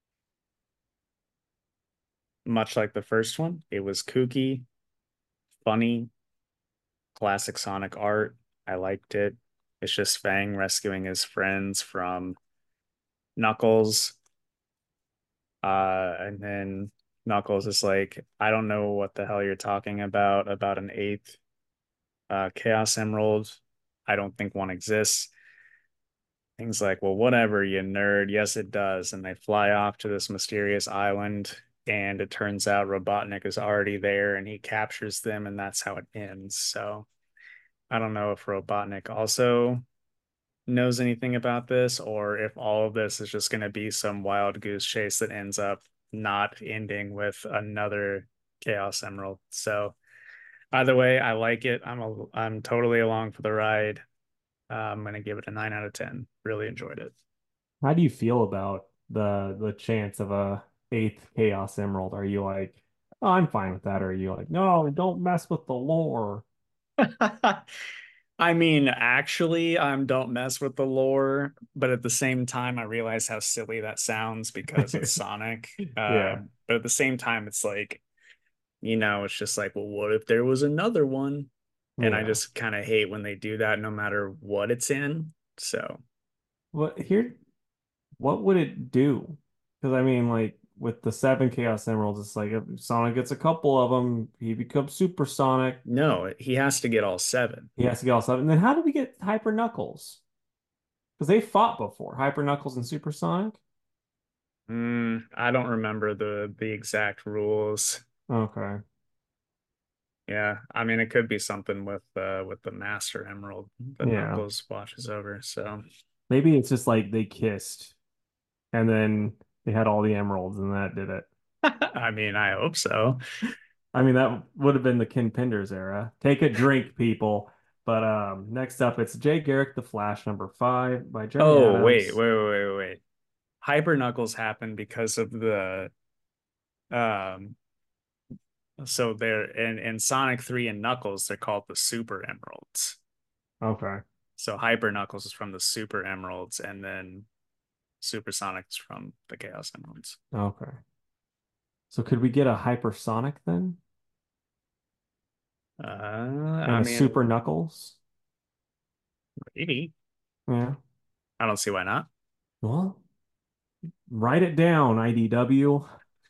Much like the first one, it was kooky, funny, classic Sonic art. I liked it. It's just Fang rescuing his friends from Knuckles. Uh, and then Knuckles is like, I don't know what the hell you're talking about, about an eighth uh, Chaos Emerald. I don't think one exists. Things like, well, whatever, you nerd. Yes, it does. And they fly off to this mysterious island, and it turns out Robotnik is already there, and he captures them, and that's how it ends. So I don't know if Robotnik also knows anything about this, or if all of this is just going to be some wild goose chase that ends up not ending with another Chaos Emerald. So either way, I like it. I'm a, I'm totally along for the ride. Uh, I'm gonna give it a nine out of ten. Really enjoyed it. How do you feel about the the chance of a eighth Chaos Emerald? Are you like, oh, I'm fine with that? Or are you like, no, don't mess with the lore? I mean, actually, I'm don't mess with the lore, but at the same time, I realize how silly that sounds because it's Sonic. Uh, Yeah, but at the same time, it's like, you know, it's just like, well, what if there was another one? And I yeah. just kind of hate when they do that, no matter what it's in. So, What here? What would it do? Because I mean, like with the seven Chaos Emeralds, it's like if Sonic gets a couple of them, he becomes Super Sonic. no, he has to get all seven. He has to get all seven. And then how do we get Hyper Knuckles? Because they fought before, Hyper Knuckles and Super Sonic. Mm, I don't remember the the exact rules. Okay. Yeah, I mean, it could be something with uh with the Master Emerald that Yeah. Knuckles watches over. So, Maybe it's just like they kissed and then they had all the emeralds and that did it. I mean, I hope so. I mean, that would have been the Ken Penders era. Take a drink, people. But um, next up, it's Jay Garrick, The Flash, number five by Jeremy Oh, wait, Adams. wait, wait, wait, wait. Hyper Knuckles happened because of the um so they're in in Sonic three and Knuckles, they're called the Super Emeralds. Okay. So Hyper Knuckles is from the Super Emeralds, and then Super Sonic's from the Chaos Emeralds. Okay. So could we get a Hypersonic then? Uh, And I a mean, Super Knuckles? maybe. Yeah. I don't see why not. Well, write it down, I D W.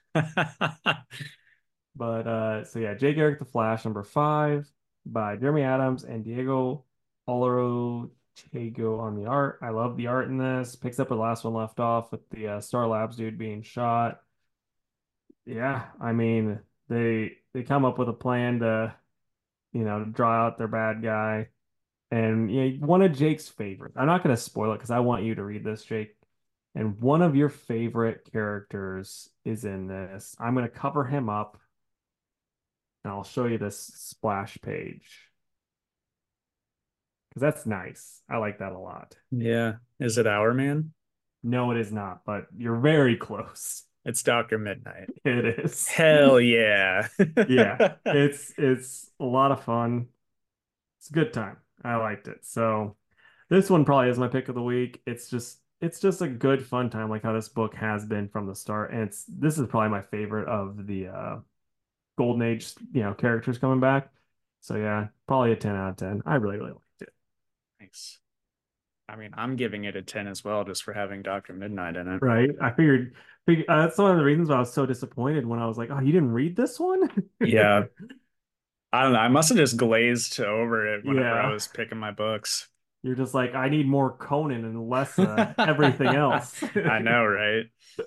But uh, so yeah, Jay Garrick, The Flash, number five by Jeremy Adams and Diego Olorosego on the art. I love the art in this. Picks up where the last one left off with the uh, Star Labs dude being shot. Yeah, I mean they they come up with a plan to you know draw out their bad guy. And yeah, one of Jake's favorites. I'm not going to spoil it because I want you to read this, Jake. And one of your favorite characters is in this. I'm going to cover him up. And I'll show you this splash page because that's nice. I like that a lot. Yeah. Is it Our Man? No, it is not, but you're very close. It's Doctor Midnight. It is. Hell yeah. Yeah, it's it's a lot of fun. It's a good time. I liked it. So this one probably is my pick of the week. It's just it's just a good fun time, like how this book has been from the start. And it's this is probably my favorite of the uh Golden Age, you know, characters coming back. So yeah, probably a ten out of ten. I really, really liked it. Nice. I mean, I'm giving it a ten as well, just for having Doctor Midnight in it. Right. I figured, figured uh, that's one of the reasons why I was so disappointed when I was like, oh, you didn't read this one? Yeah. I don't know. I must have just glazed over it whenever I Yeah. was picking my books. You're just like, I need more Conan and less uh, everything else. I know, right?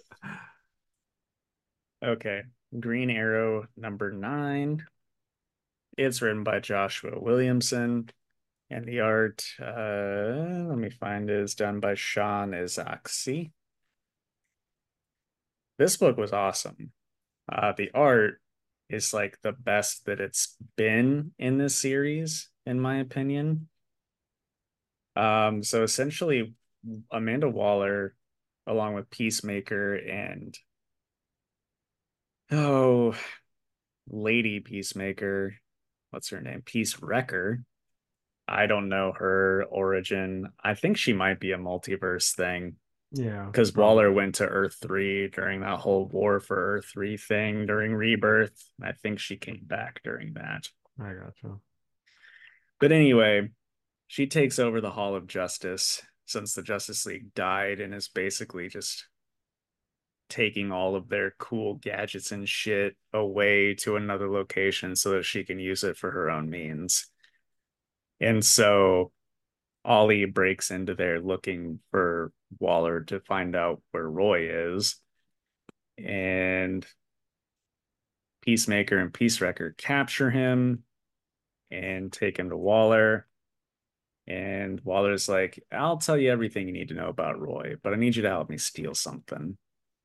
Okay. Green Arrow number nine. It's written by Joshua Williamson, and the art, uh, let me find, is done by Sean Izaakse. This book was awesome. Uh, the art is like the best that it's been in this series, in my opinion. Um, so essentially, Amanda Waller, along with Peacemaker and oh, Lady Peacemaker, what's her name? Peace Wrecker. I don't know her origin. I think she might be a multiverse thing Yeah, because Waller probably. went to Earth three during that whole War for Earth three thing during Rebirth. I think she came back during that. I gotcha. But anyway, she takes over the Hall of Justice since the Justice League died and is basically just taking all of their cool gadgets and shit away to another location so that she can use it for her own means. And so Ollie breaks into there looking for Waller to find out where Roy is. And Peacemaker and Peace Wrecker capture him and take him to Waller. And Waller's like, I'll tell you everything you need to know about Roy, but I need you to help me steal something.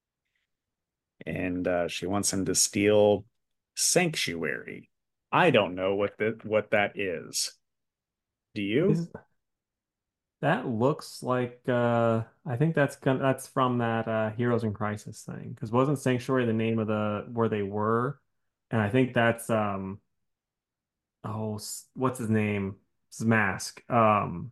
And uh, she wants him to steal Sanctuary. I don't know what that what that is. Do you? Is that looks like uh I think that's gonna that's from that uh Heroes in Crisis thing. Because wasn't Sanctuary the name of the where they were? And I think that's um oh s- what's his name? His mask. Um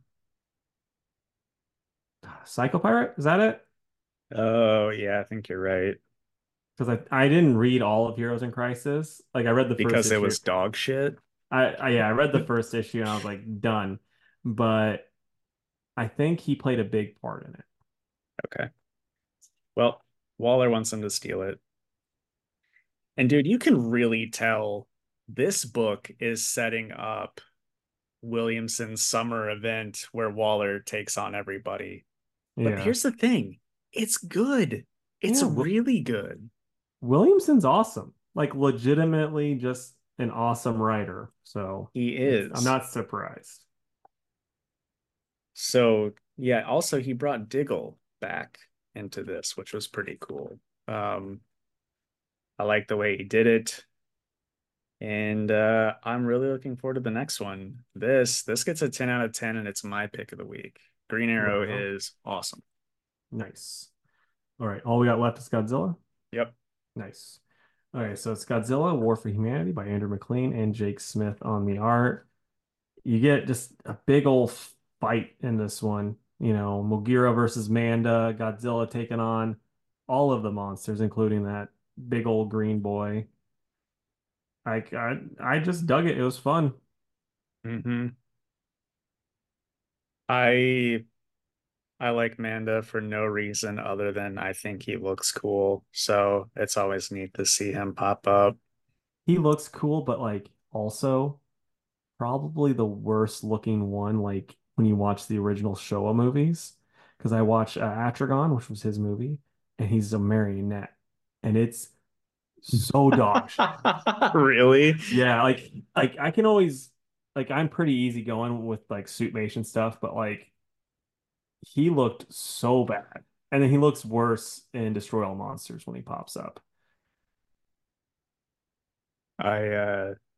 Psycho Pirate? Is that it? Oh, yeah, I think you're right. Because I I didn't read all of Heroes in Crisis. Like I read the first Because it issue. was dog shit. I, I yeah, I read the first issue and I was like done. But I think he played a big part in it. Okay. Well, Waller wants him to steal it. And dude, you can really tell this book is setting up Williamson's summer event where Waller takes on everybody. But Yeah. here's the thing, it's good. It's Yeah, Wi- really good. Williamson's awesome. Like legitimately just an awesome writer. So He it's I'm is. not surprised. So, yeah, also he brought Diggle back into this, which was pretty cool. Um, I like the way he did it. And uh, I'm really looking forward to the next one. This this gets a ten out of ten, and it's my pick of the week. Green Arrow Right on. is awesome. Nice. All right. All we got left is Godzilla. Yep. Nice. All right. So it's Godzilla, War for Humanity by Andrew MacLean and Jake Smith on the art. You get just a big old fight in this one. You know, Mogira versus Manda, Godzilla taking on all of the monsters, including that big old green boy. I I, I just dug it. It was fun. hmm I I like Manda for no reason other than I think he looks cool. So it's always neat to see him pop up. He looks cool, but like also probably the worst looking one, like when you watch the original Showa movies. Because I watched uh, Atragon, which was his movie, and he's a marionette, and it's so dog shit. Really? Yeah, like like I can always like I'm pretty easy going with like suitmation stuff, but like he looked so bad. And then he looks worse in Destroy All Monsters when he pops up. I uh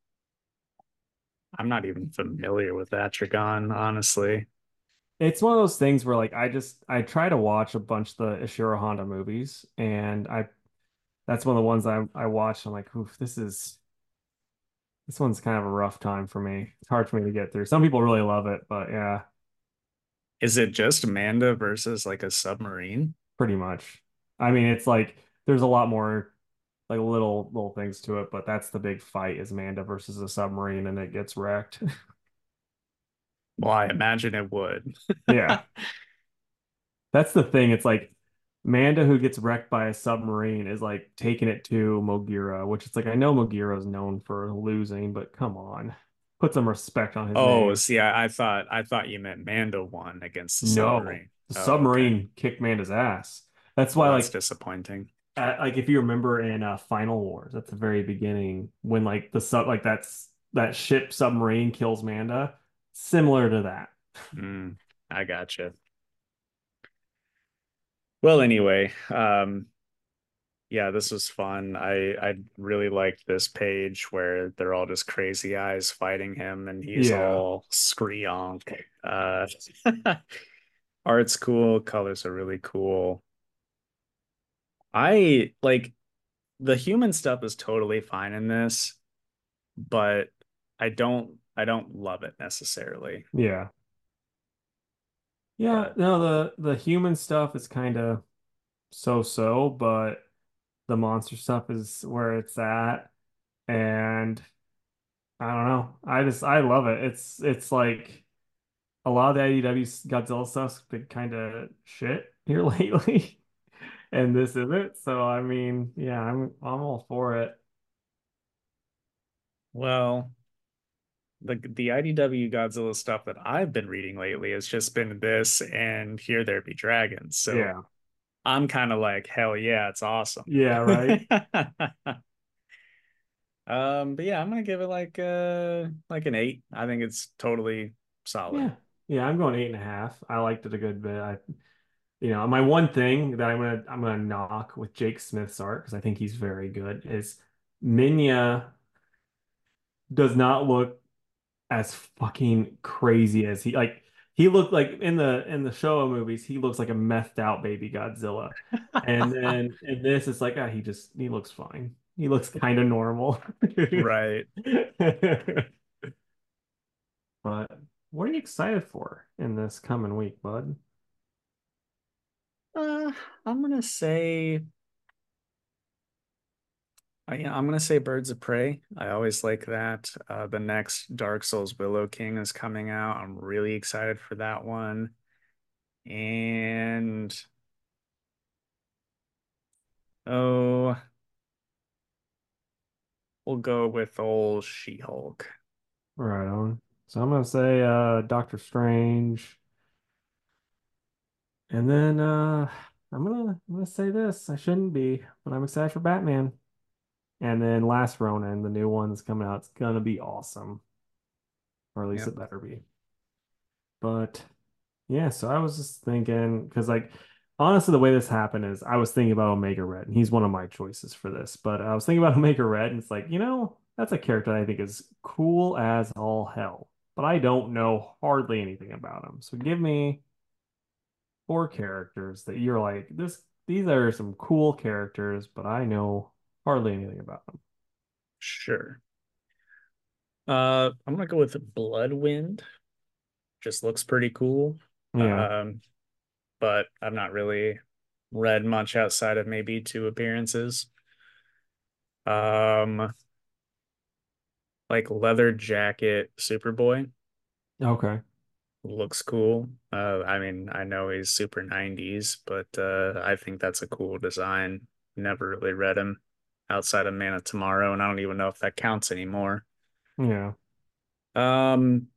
I'm not even familiar with Atragon, honestly. It's one of those things where like I just I try to watch a bunch of the Ishiro Honda movies, and I that's one of the ones I I watched. I'm like, oof, this is this one's kind of a rough time for me. It's hard for me to get through. Some people really love it, but yeah, Is it just Amanda versus like a submarine? pretty much. I mean, it's like there's a lot more like little little things to it, but that's the big fight is Manda versus a submarine, and it gets wrecked. Well, I imagine it would. Yeah, that's the thing. It's like Manda who gets wrecked by a submarine is like taking it to Mogira, which it's like I know Mogira is known for losing, but come on, put some respect on his Oh, name. see, I, I thought I thought you meant Manda won against the No, submarine. the Oh, okay. submarine kicked Manda's ass. That's Well, why, that's like, disappointing. at, like if you remember in uh, Final Wars at the very beginning, when like the sub like that's that ship submarine kills Manda, similar to that. Mm, I gotcha. Well, anyway, um, yeah, this was fun. I I really liked this page where they're all just crazy eyes fighting him, and he's Yeah, all screonk. Uh, art's cool, colors are really cool. I like the human stuff is totally fine in this, but I don't I don't love it necessarily. yeah, yeah. But No, the the human stuff is kind of so-so, but the monster stuff is where it's at, and I don't know. I just I love it. It's it's like a lot of the I D W Godzilla stuff's been kind of shit here lately, and this is it. So I mean, yeah, I'm I'm all for it. well, the the I D W Godzilla stuff that I've been reading lately has just been this and Here There Be Dragons. So Yeah, I'm kind of like, hell yeah, it's awesome. yeah, right. Um, but yeah, I'm gonna give it like uh like an eight. I think it's totally solid. Yeah, yeah, I'm going eight and a half. I liked it a good bit. I, you know, my one thing that I'm gonna I'm gonna knock with Jake Smith's art because I think he's very good is Minya does not look as fucking crazy as he like he looked like in the in the Showa movies he looks like a methed out baby Godzilla, and then in this it's like ah he just he looks fine, he looks kind of normal. Right. But what are you excited for in this coming week, bud? Uh, I'm gonna say I, I'm gonna say Birds of Prey. I always like that. Uh, the next Dark Souls Willow King is coming out. I'm really excited for that one. And oh, we'll go with old She-Hulk. Right on. So I'm gonna say uh Doctor Strange, and then uh I'm gonna I'm gonna say this. I shouldn't be, but I'm excited for Batman. And then Last Ronin, the new one that's coming out, it's gonna be awesome, or at least Yep. it better be. But yeah, so I was just thinking, because like honestly, the way this happened is I was thinking about Omega Red, and he's one of my choices for this. But I was thinking about Omega Red, and it's like, you know, that's a character that I think is cool as all hell, but I don't know hardly anything about him. So give me four characters that you're like, this, these are some cool characters, but I know hardly anything about them. Sure. Uh, I'm gonna go with Bloodwind. Just looks pretty cool. Yeah. Um, but I've not really read much outside of maybe two appearances. Um, like Leather Jacket Superboy Okay. looks cool. Uh, I mean, I know he's super nineties, but uh, I think that's a cool design. Never really read him outside of Man of Tomorrow, and I don't even know if that counts anymore. Yeah. Um,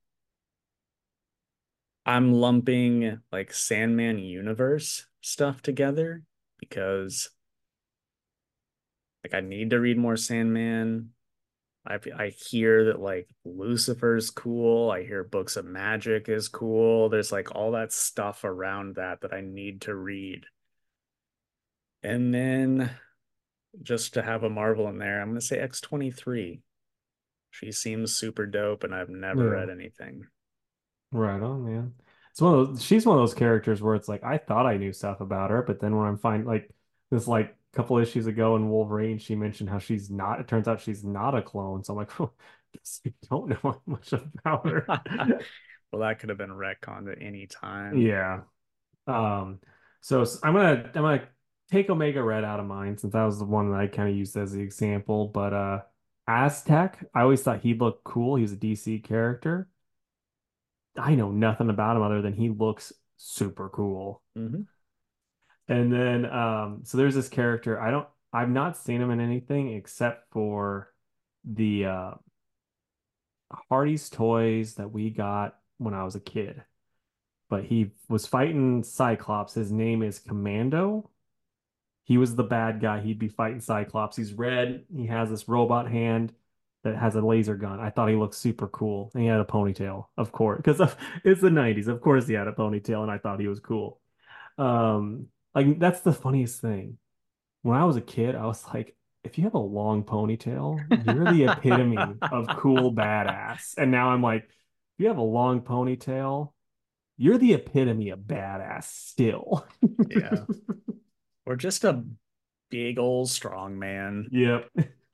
I'm lumping like Sandman universe stuff together because like I need to read more Sandman. I I hear that like Lucifer's cool. I hear Books of Magic is cool. There's like all that stuff around that that I need to read. And then just to have a Marvel in there, I'm gonna say X twenty-three. She seems super dope, and I've never Yeah. read anything. Right on, man. It's one of those, she's one of those characters where it's like I thought I knew stuff about her, but then when I'm finding like this like couple issues ago in Wolverine, she mentioned how she's not, it turns out she's not a clone. So I'm like, oh, guess I don't know much about her. Well, that could have been retconned at any time. Yeah. Um, so s- I'm gonna I'm gonna take Omega Red out of mine since that was the one that I kind of used as the example. But uh Aztec, I always thought he looked cool. He was a D C character. I know nothing about him other than he looks super cool. Hmm. And then um so there's this character. I don't I've not seen him in anything except for the uh Hardy's toys that we got when I was a kid. But he was fighting Cyclops. His name is Commando. He was the bad guy. He'd be fighting Cyclops. He's red. He has this robot hand that has a laser gun. I thought he looked super cool. And he had a ponytail, of course, because it's the nineties. Of course, he had a ponytail, and I thought he was cool. Um, like that's the funniest thing. When I was a kid, I was like, if you have a long ponytail, you're the epitome of cool badass. And now I'm like, if you have a long ponytail, you're the epitome of badass still. Yeah. Or just a big old strong man. Yep.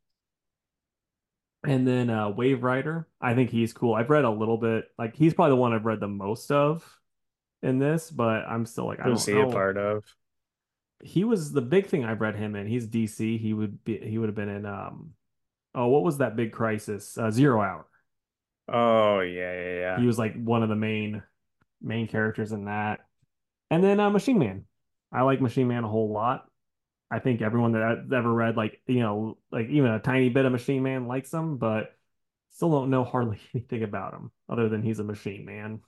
And then uh Wave Rider, I think he's cool. I've read a little bit, like he's probably the one I've read the most of in this, but I'm still like, I Who's don't he a know. part of? He was the big thing I've read him in. He's D C. He would be he would have been in um oh, what was that big crisis? Uh, Zero Hour. Oh, yeah, yeah, yeah. He was like one of the main main characters in that. And then uh Machine Man. I like Machine Man a whole lot. I think everyone that ever read like, you know, like even a tiny bit of Machine Man likes him, but still don't know hardly anything about him other than he's a machine man.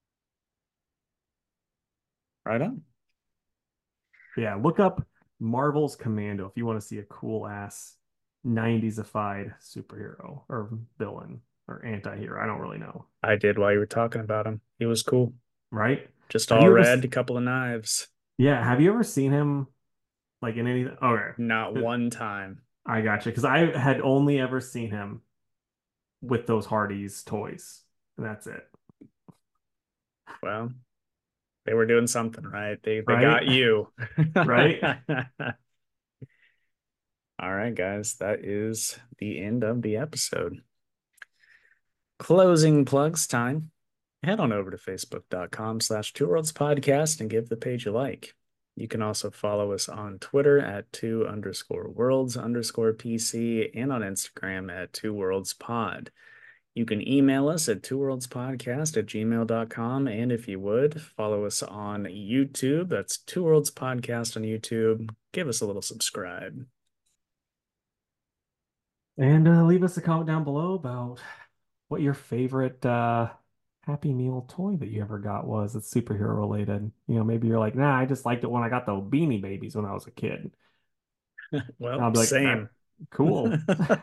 Right on. But yeah, look up Marvel's Commando if you want to see a cool ass nineties-ified superhero or villain or anti-hero. I don't really know. I did while you were talking about him. He was cool. Right? Just Have all you ever, red, a couple of knives. yeah, have you ever seen him like in anything? Not Okay. one time. I got you. Because I had only ever seen him with those Hardee's toys. And that's it. Well, they were doing something right. They they Right? got you. Right? All right, guys, that is the end of the episode. Closing plugs time. Head on over to facebook.com slash two worlds podcast and give the page a like. You can also follow us on Twitter at two underscore worlds underscore PC and on Instagram at two worlds pod. You can email us at two worlds podcast at gmail dot com. And if you would, follow us on YouTube. That's two worlds podcast on YouTube. Give us a little subscribe. And uh, leave us a comment down below about what your favorite uh, Happy Meal toy that you ever got was that's superhero related. You know, maybe you're like, nah, I just liked it when I got the Beanie Babies when I was a kid. And Well, I'll be like, that same. cool.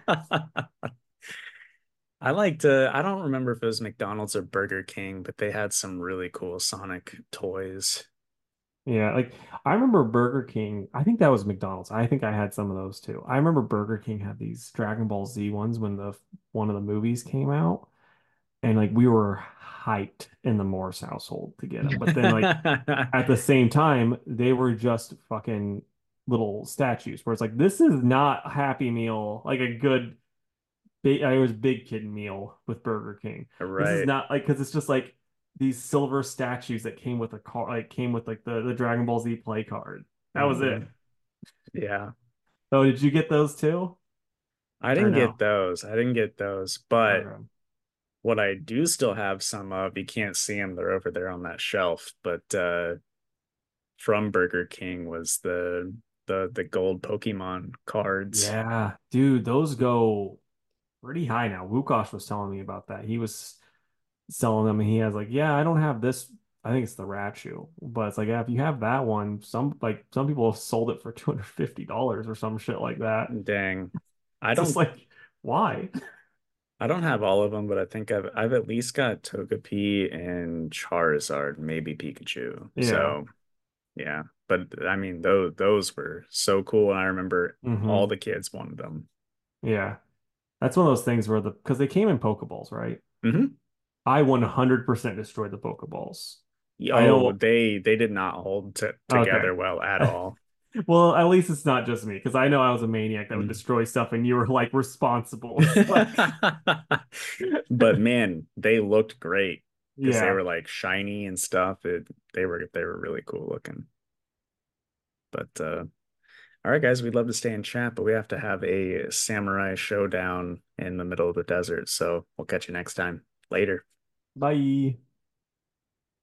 I liked, uh, I don't remember if it was McDonald's or Burger King, but they had some really cool Sonic toys. Yeah, like I remember Burger King. I think that was McDonald's. I think I had some of those too. I remember Burger King had these Dragon Ball Z ones when the one of the movies came out, and like we were hyped in the Morris household to get them. But then like at the same time, they were just fucking little statues where it's like this is not Happy Meal, like a good big I was big kid meal with Burger King. This is Right. not like because it's just like these silver statues that came with a car, like came with like the the Dragon Ball Z play card. That was it. Mhm. Yeah. Oh, did you get those too? I Or didn't get no? those. I didn't get those. But Okay. what I do still have some of, you can't see them. They're over there on that shelf. But uh from Burger King was the the the gold Pokemon cards. Yeah, dude, those go pretty high now. Wukosh was telling me about that. He was selling them and he has like, yeah, I don't have this. I think it's the Raichu, but it's like, yeah, if you have that one, some like some people have sold it for two hundred fifty dollars or some shit like that. Dang. I It's just don't like, why? I don't have all of them, but I think I've I've at least got Togepi and Charizard, maybe Pikachu. Yeah. So yeah. But I mean those those were so cool and I remember all Hmm. the kids wanted them. Yeah. That's one of those things where the because they came in Pokeballs, right? Hmm. I one hundred percent destroyed the Pokeballs. I Oh, know. they they did not hold t Okay. together well at all. Well, at least it's not just me because I know I was a maniac that would Mm. destroy stuff, and you were like responsible. It's like, But man, they looked great because they yeah. were like shiny and stuff. It, they were they were really cool looking. But uh all right, guys, we'd love to stay in chat, but we have to have a samurai showdown in the middle of the desert. So we'll catch you next time. Later. Bye.